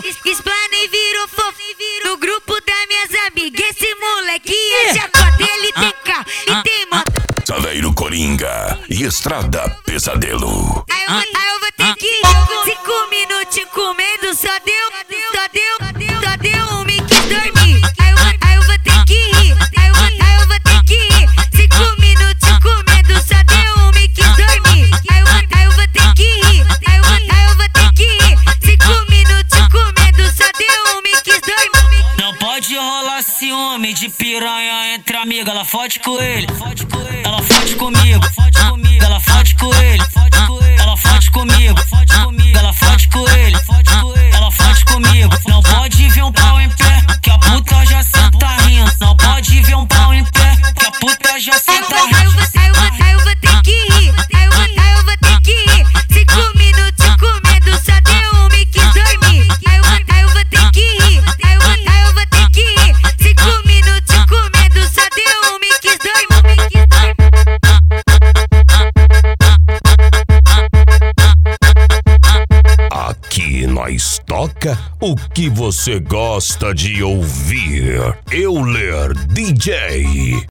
Explana e virou fofo. No grupo das minhas amigas, esse moleque é chacota. Ele tem carro e tem moto. Saveiro Coringa e Estrada Pesadelo. Aí eu vou ter que ir 5 minutos comendo, só deu me quis dormir. Aí eu vou ter que ir, aí eu vou ter que ir 5 minutos comendo, só deu me quis dormir. Aí eu vou ter que ir, aí eu vou ter que ir 5 minutos comendo, só deu me quis dormir. Não pode rolar ciúme de piranha entre amiga. Ela fode com ele, ela fode comigo, ela fode com ele, ela fode comigo, ela fode com ele, ela fode comigo. Não pode ver um pau em pé, que a puta já senta rindo. Não pode ver um pau em pé, que a puta já senta rindo. Aí eu vou ter que ir, aí eu vou ter que ir 5 minutos comendo, só deu me quis dormir. Aí eu vou ter que ir, aí eu vou ter que ir 5 minutos comendo, só deu me quis dormir. Aqui nós toca o que você gosta de ouvir. Euler DJ.